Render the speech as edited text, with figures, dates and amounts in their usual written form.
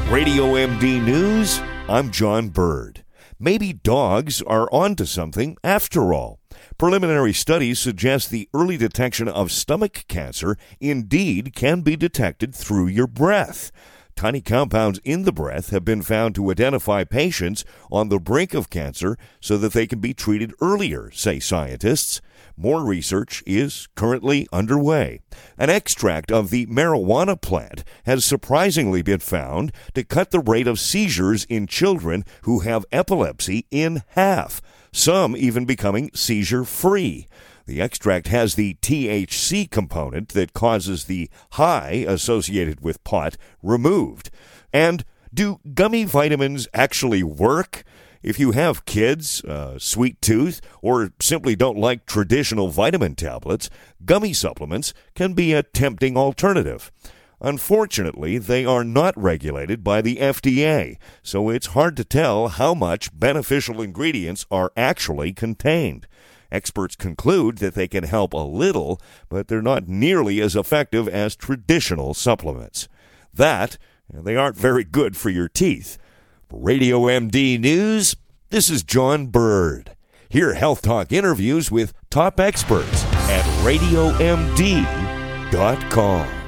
Radio MD News, I'm John Bird. Maybe dogs are onto something after all. Preliminary studies suggest the early detection of stomach cancer indeed can be detected through your breath. Tiny compounds in the breath have been found to identify patients on the brink of cancer so that they can be treated earlier, say scientists. More research is currently underway. An extract of the marijuana plant has surprisingly been found to cut the rate of seizures in children who have epilepsy in half, some even becoming seizure-free. The extract has the THC component that causes the high associated with pot removed. And do gummy vitamins actually work? If you have kids, sweet tooth, or simply don't like traditional vitamin tablets, gummy supplements can be a tempting alternative. Unfortunately, they are not regulated by the FDA, so it's hard to tell how much beneficial ingredients are actually contained. Experts conclude that they can help a little, but they're not nearly as effective as traditional supplements. They aren't very good for your teeth. For Radio MD News, this is John Bird. Hear Health Talk interviews with top experts at RadioMD.com.